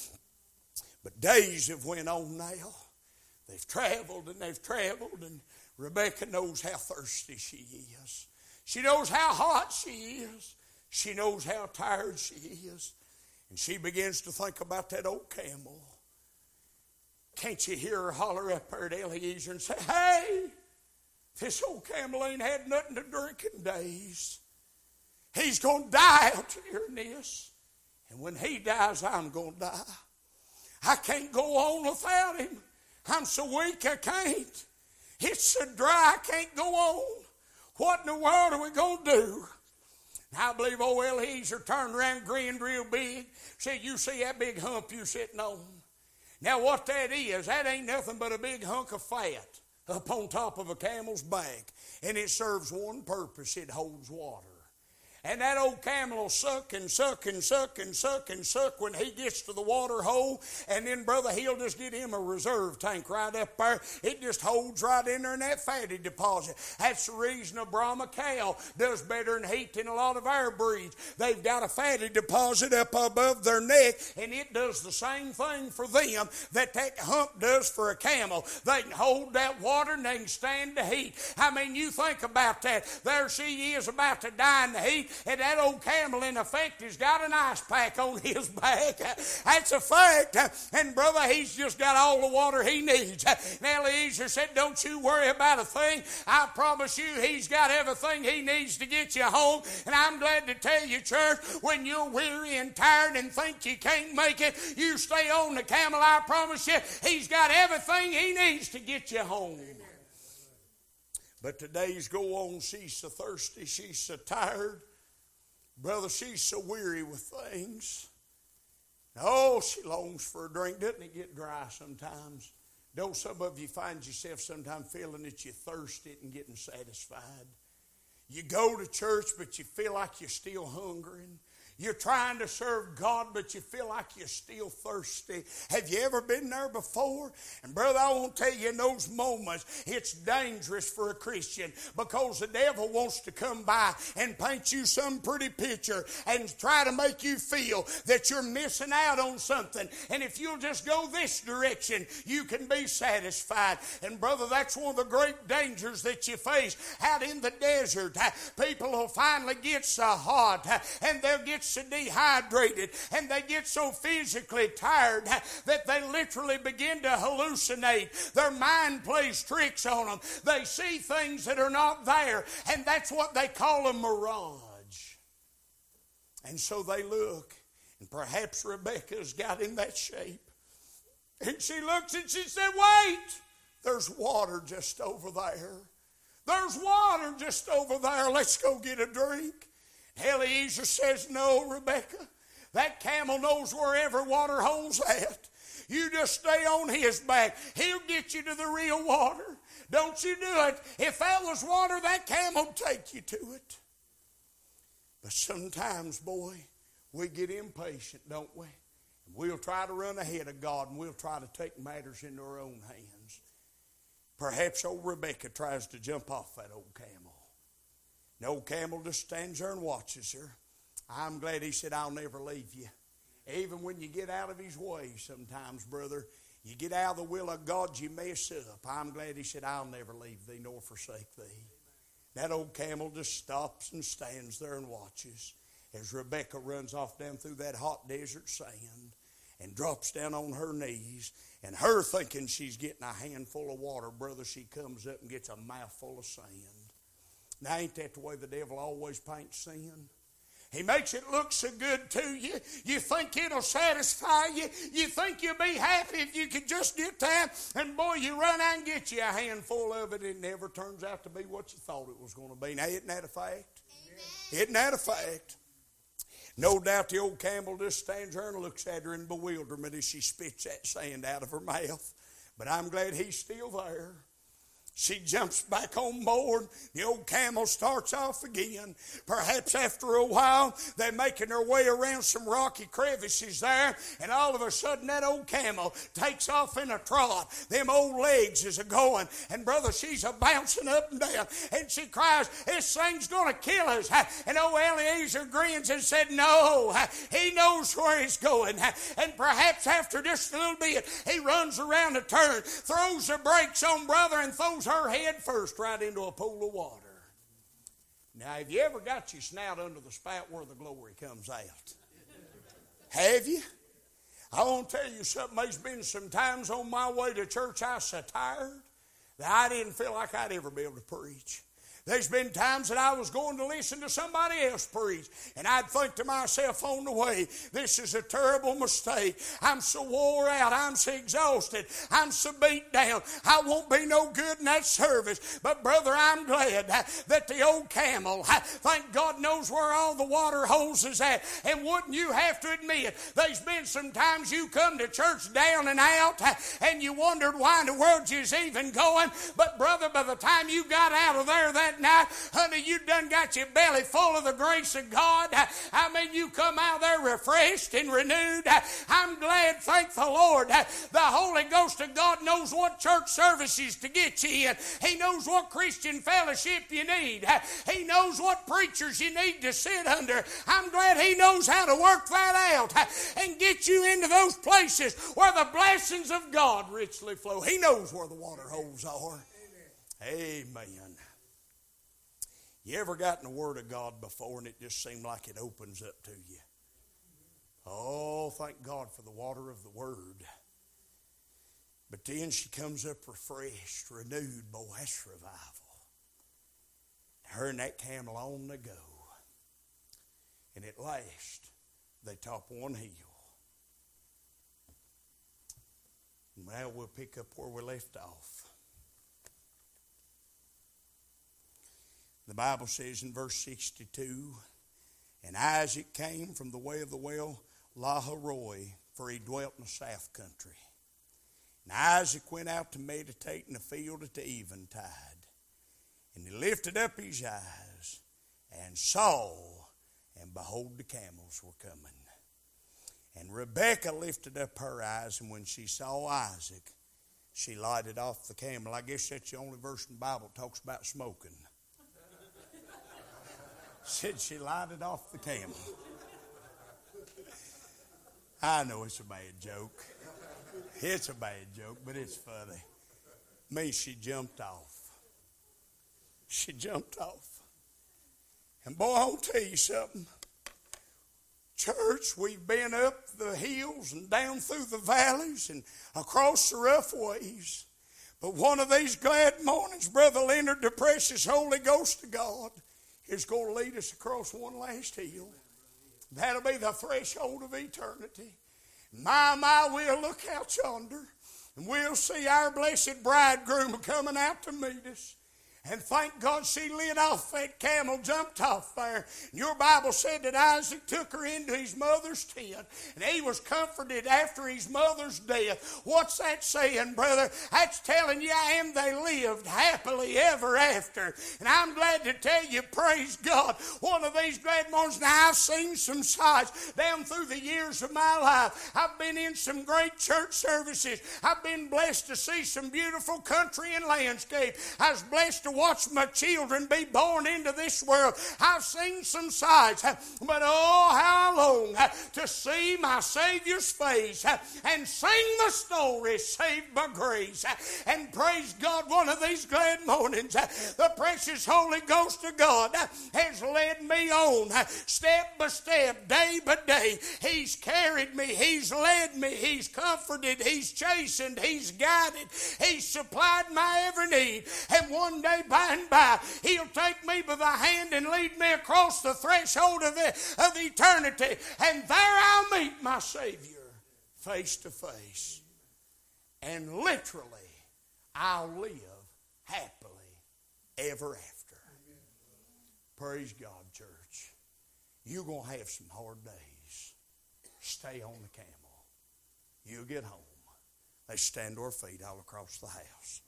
But days have went on now. They've traveled and they've traveled, and Rebecca knows how thirsty she is. She knows how hot she is. She knows how tired she is. And she begins to think about that old camel. Can't you hear her holler up there at Eliezer and say, hey, this old camel ain't had nothing to drink in days. He's going to die out here in this. And when he dies, I'm going to die. I can't go on without him. I'm so weak I can't. It's so dry I can't go on. What in the world are we going to do? And I believe old Eliezer turned around, grinned real big, said, you see that big hump you sitting on? Now what that is, that ain't nothing but a big hunk of fat up on top of a camel's back. And it serves one purpose, it holds water. And that old camel will suck and suck and suck and suck and suck when he gets to the water hole. And then, brother, he'll just get him a reserve tank right up there. It just holds right in there in that fatty deposit. That's the reason a Brahma cow does better in heat than a lot of our breeds. They've got a fatty deposit up above their neck, and it does the same thing for them that that hump does for a camel. They can hold that water and they can stand the heat. I mean, you think about that. There she is about to die in the heat. And that old camel, in effect, has got an ice pack on his back. That's a fact. And, brother, he's just got all the water he needs. And Eliezer said, don't you worry about a thing. I promise you he's got everything he needs to get you home. And I'm glad to tell you, church, when you're weary and tired and think you can't make it, you stay on the camel. I promise you he's got everything he needs to get you home. But the days go on. She's so thirsty. She's so tired. Brother, she's so weary with things. Oh, she longs for a drink. Doesn't it get dry sometimes? Don't some of you find yourself sometimes feeling that you're thirsty and getting satisfied? You go to church, but you feel like you're still hungering. You're trying to serve God, but you feel like you're still thirsty. Have you ever been there before? And brother, I won't tell you in those moments, it's dangerous for a Christian because the devil wants to come by and paint you some pretty picture and try to make you feel that you're missing out on something. And if you'll just go this direction, you can be satisfied. And brother, that's one of the great dangers that you face out in the desert. People will finally get so hot and they'll get so dehydrated and they get so physically tired that they literally begin to hallucinate. Their mind plays tricks on them. They see things that are not there, and that's what they call a mirage. And so they look, and perhaps Rebecca's got in that shape. And she looks and she said, wait, there's water just over there. There's water just over there. Let's go get a drink. Eliezer says, no, Rebecca. That camel knows where every water hole's at. You just stay on his back. He'll get you to the real water. Don't you do it. If that was water, that camel would take you to it. But sometimes, boy, we get impatient, don't we? We'll try to run ahead of God, and we'll try to take matters into our own hands. Perhaps old Rebecca tries to jump off that old camel. The old camel just stands there and watches her. I'm glad he said, I'll never leave you. Even when you get out of his way sometimes, brother, you get out of the will of God, you mess up. I'm glad he said, I'll never leave thee nor forsake thee. That old camel just stops and stands there and watches as Rebecca runs off down through that hot desert sand and drops down on her knees. And her thinking she's getting a handful of water, brother, she comes up and gets a mouthful of sand. Now, ain't that the way the devil always paints sin? He makes it look so good to you. You think it'll satisfy you. You think you'll be happy if you can just get that. And boy, you run out and get you a handful of it. It never turns out to be what you thought it was going to be. Now, isn't that a fact? Amen. Isn't that a fact? No doubt the old camel just stands there and looks at her in bewilderment as she spits that sand out of her mouth. But I'm glad he's still there. She jumps back on board. The old camel starts off again. Perhaps after a while, they're making their way around some rocky crevices there, and all of a sudden that old camel takes off in a trot. Them old legs is a-going, and brother, she's a-bouncing up and down, and she cries, this thing's going to kill us. And old Eliezer grins and said, no, he knows where he's going. And perhaps after just a little bit, he runs around a turn, throws the brakes on brother, and throws her head first right into a pool of water. Now, have you ever got your snout under the spout where the glory comes out? Have you? I want to tell you something. There's been some times on my way to church I was so tired that I didn't feel like I'd ever be able to preach. There's been times that I was going to listen to somebody else preach, and I'd think to myself on the way, this is a terrible mistake. I'm so wore out. I'm so exhausted. I'm so beat down. I won't be no good in that service. But brother, I'm glad that the old camel, thank God, knows where all the water holes is at. And wouldn't you have to admit, there's been some times you come to church down and out, and you wondered why in the world you's even going. But brother, by the time you got out of there that night, honey, you done got your belly full of the grace of God. I mean, you come out there refreshed and renewed. I'm glad, thank the Lord, the Holy Ghost of God knows what church services to get you in. He knows what Christian fellowship you need. He knows what preachers you need to sit under. I'm glad He knows how to work that out and get you into those places where the blessings of God richly flow. He knows where the water holes are. Amen. Amen. You ever gotten the Word of God before and it just seemed like it opens up to you? Oh, thank God for the water of the Word. But then she comes up refreshed, renewed. Boy, that's revival. Her and that camel on the go. And at last, they top one hill. Well, we'll pick up where we left off. The Bible says in verse sixty-two, and Isaac came from the way of the well Lahairoi, for he dwelt in the south country. And Isaac went out to meditate in the field at the eventide. And he lifted up his eyes and saw, and behold, the camels were coming. And Rebekah lifted up her eyes, and when she saw Isaac, she lighted off the camel. I guess that's the only verse in the Bible that talks about smoking. Said she lighted off the camel. I know it's a bad joke. It's a bad joke, but it's funny. Me, she jumped off. She jumped off. And boy, I'll tell you something. Church, we've been up the hills and down through the valleys and across the rough ways. But one of these glad mornings, Brother Leonard, the precious Holy Ghost of God, is going to lead us across one last hill. That'll be the threshold of eternity. My, my, we'll look out yonder and we'll see our blessed bridegroom coming out to meet us. And thank God she lit off that camel, jumped off there. And your Bible said that Isaac took her into his mother's tent. And he was comforted after his mother's death. What's that saying, brother? That's telling you, and they lived happily ever after. And I'm glad to tell you, praise God, one of these glad mornings. Now, I've seen some sights down through the years of my life. I've been in some great church services. I've been blessed to see some beautiful country and landscape. I was blessed to watch my children be born into this world. I've seen some sights, but oh, how long to see my Savior's face and sing the story saved by grace. And praise God, one of these glad mornings, the precious Holy Ghost of God has led me on step by step, day by day. He's carried me, He's led me, He's comforted, He's chastened, He's guided, He's supplied my every need. And one day, by and by, He'll take me by the hand and lead me across the threshold of, the, of eternity. And there I'll meet my Savior face to face. And literally, I'll live happily ever after. Praise God, church. You're going to have some hard days. Stay on the camel. You'll get home. Let's stand to our feet all across the house.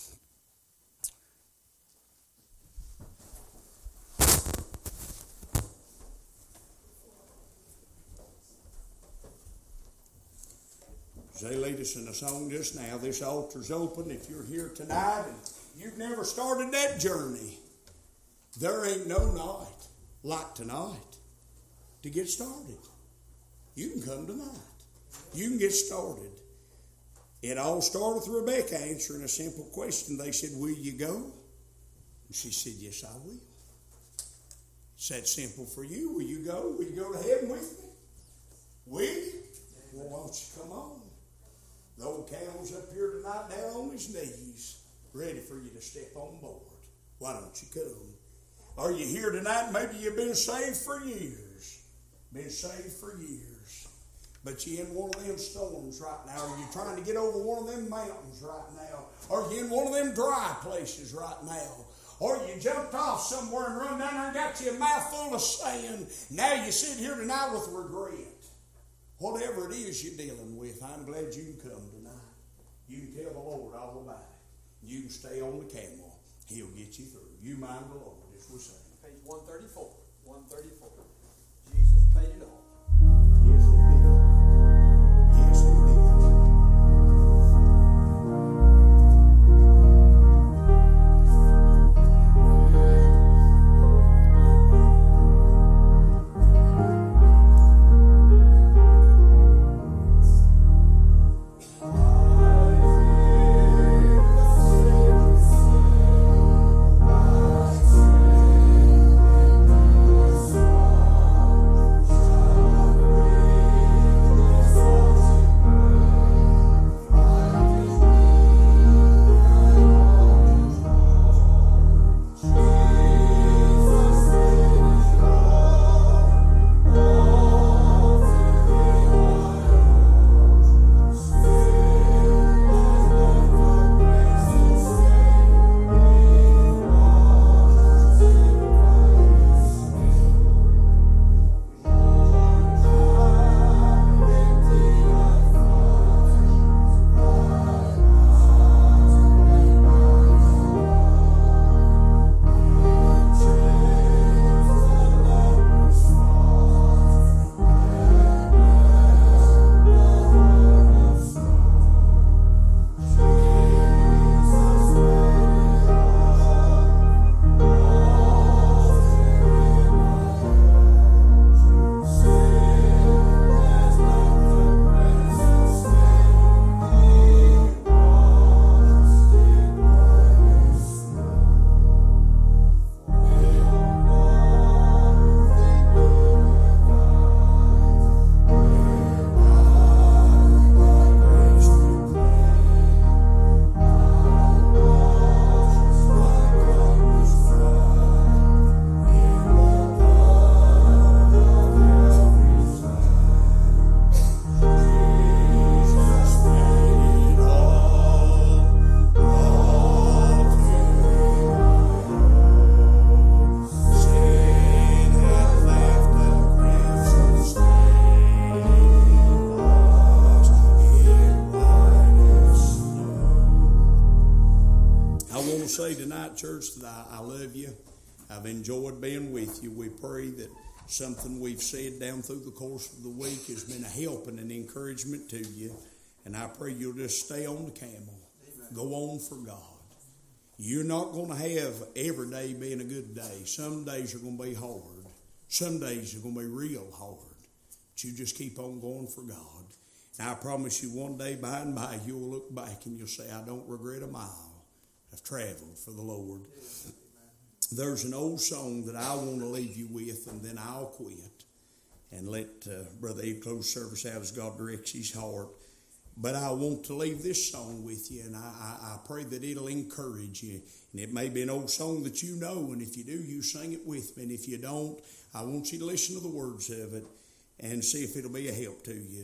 They lead us in a song just now. This altar's open. If you're here tonight and you've never started that journey, there ain't no night like tonight to get started. You can come tonight. You can get started. It all started with Rebekah answering a simple question. They said, will you go? And she said, yes, I will. It's that simple for you. Will you go? Will you go to heaven with me? Will you? Well, why don't you come on? The old camel's up here tonight down on his knees, ready for you to step on board. Why don't you come? Are you here tonight? Maybe you've been saved for years. Been saved for years. But you're in one of them storms right now. Are you trying to get over one of them mountains right now? Are you in one of them dry places right now? Or you jumped off somewhere and run down there and got you a mouthful of sand. Now you sit here tonight with regret. Whatever it is you're dealing with, I'm glad you can come tonight. You can tell the Lord all about it. You can stay on the camel. He'll get you through. You mind the Lord, as we say. Page one thirty-four. one thirty-four. Jesus paid it all. Yes, He did. Yes, He did. Thank you. church, that I, I love you. I've enjoyed being with you. We pray that something we've said down through the course of the week has been a help and an encouragement to you. And I pray you'll just stay on the camel. Amen. Go on for God. You're not going to have every day being a good day. Some days are going to be hard. Some days are going to be real hard. But you just keep on going for God. And I promise you one day by and by you'll look back and you'll say, I don't regret a mile I've traveled for the Lord. Amen. There's an old song that I want to leave you with, and then I'll quit and let uh, Brother Ed close service out as God directs his heart. But I want to leave this song with you, and I, I, I pray that it'll encourage you. And it may be an old song that you know, and if you do, you sing it with me. And if you don't, I want you to listen to the words of it and see if it'll be a help to you.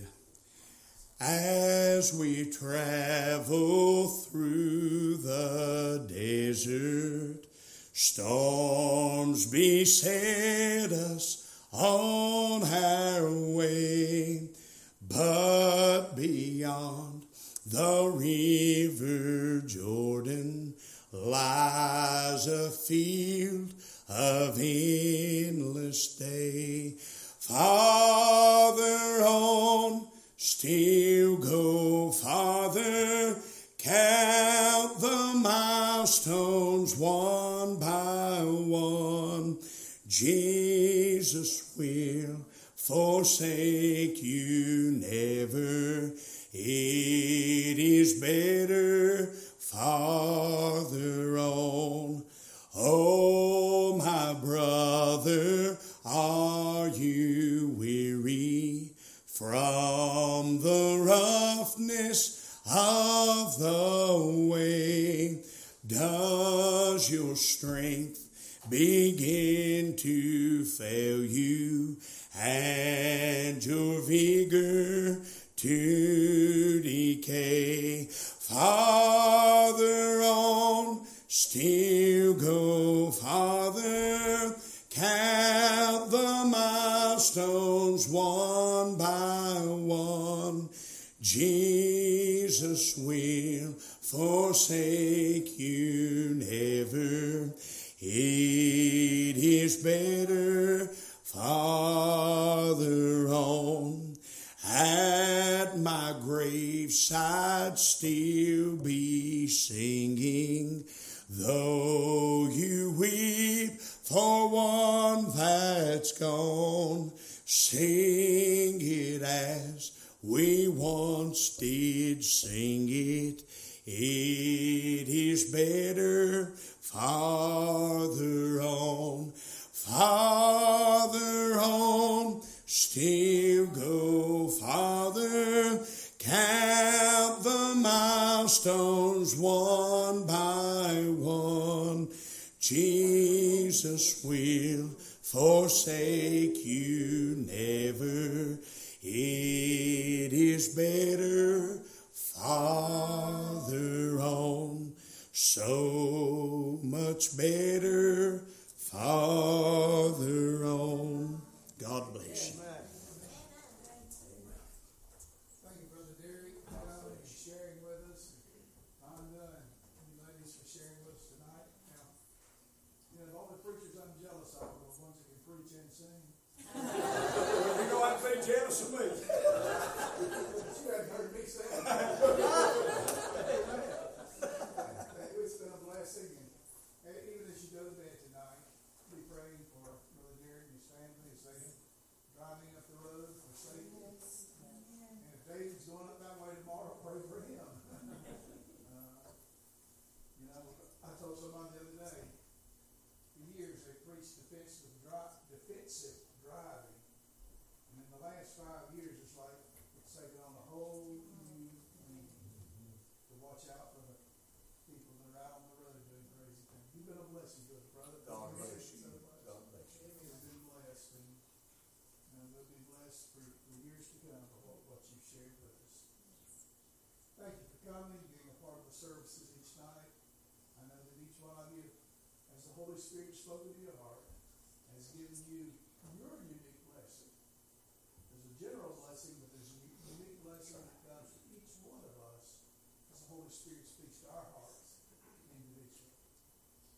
As we travel through the desert, storms beset us on our way, but beyond the river Jordan lies a field of endless day. Farther on, still go farther, count the milestones one by one. Jesus will forsake you never. It is better farther on. Oh, my brother, are you weary from the roughness of the way? Does your strength begin to fail you and your vigor to decay? Farther on, still go farther, count the milestones one by one. Jesus will forsake you never. It is better farther on. At my graveside still be singing, though you weep for one that's gone. Sing it as we once did sing it. It is better farther on. Farther on, still go farther, count the milestones one by one. Jesus will forsake you never. It is better farther on, so much better farther on. God bless you. Thank you, Brother Derek, for coming and sharing with us. Rhonda and you ladies for sharing with us tonight. Now, you know, the only preachers I'm jealous of are the ones that can preach and sing. Well, you know I'd be jealous of me. You hadn't heard me say that. It's been a blessing. And even as you go to bed tonight, be praying for Brother Derek and his family as they driving up the road for safety. And if David's going up that way tomorrow, pray for him. uh, you know, I told somebody the other day, for years they preached defensive, dri- defensive driving. And in the last five years, it's like it's taken on a whole new meaning to watch out for the people that are out on the road doing crazy things. You've been a blessing to us, brother. God bless you. So much. God bless you. We've been blessed, and, and we'll be blessed for, for years to come for what, what you've shared with us. Thank you for coming, being a part of the services each night. I know that each one of you, as the Holy Spirit spoken to your heart, has given you your unique blessing. There's a general blessing, but there's a unique blessing that comes to each one of us as the Holy Spirit speaks to our hearts individually. I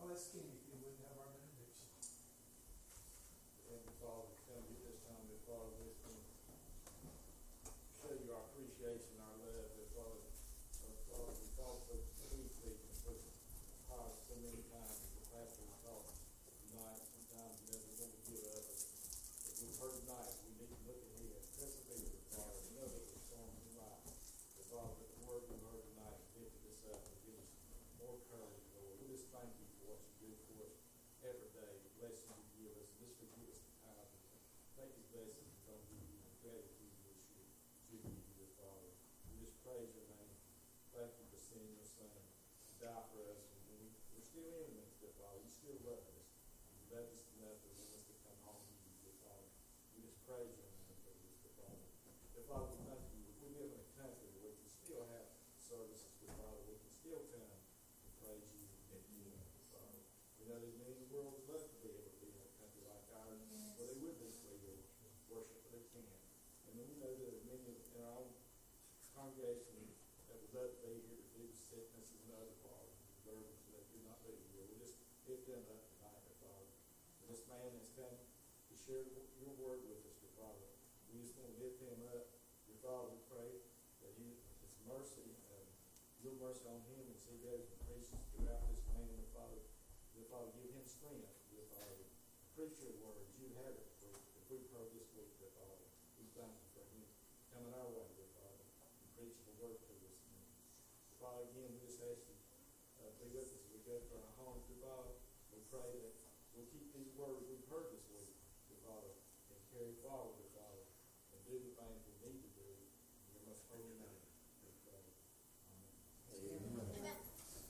I'll ask Kenny if he would have our benediction. Heavenly Father, come at this time, dear Father, we just want to show you our appreciation, our love, dear Father. Uh, Father, we talk so sweetly and so hard so many times. The pastor we talk tonight, sometimes he doesn't want to give up. But we've heard tonight, we need to look ahead, persevere, dear Father. We know that there's storms in life. Dear Father, but the word we heard tonight lifted us up and give us more courage, Lord. We just thank you for what you do for us every day, the blessings you give us, and just forgive us the time. Thank you, blessings, and don't give you the gratitude we should, should give you, dear Father. We just praise your name. Thank you for sending your Son to die for us. And when we, we're still enemies, dear Father, you still love us. You love us enough to want us to come home to you, dear Father. We just praise your name for this, dear Father. Dear Father, we thank you. We live in a country where we can still have services, dear Father. We can still come and praise you and get you, dear Father. We know there's many in the world would love to be able to be in a country like ours, yes, where they would be free to worship, but they can't. And then we know that there's many in our own congregation that would love to be here to do sicknesses and other problems, burdens that do not be here. We just lift them up tonight, dear Father. And this man has come to share your word with us, dear Father. We just want to lift him up, dear Father. We pray that you, his mercy, uh, your mercy on him as he goes and preaches throughout this land, dear Father. Dear Father, give him strength, dear Father. Preach your word as you have it for if we've heard this week, dear Father. We thank you for him coming our way, dear Father, and preaching the word to us. And Father, again, we just ask you uh, be with us as we go to our homes, dear Father. We pray that we'll keep these words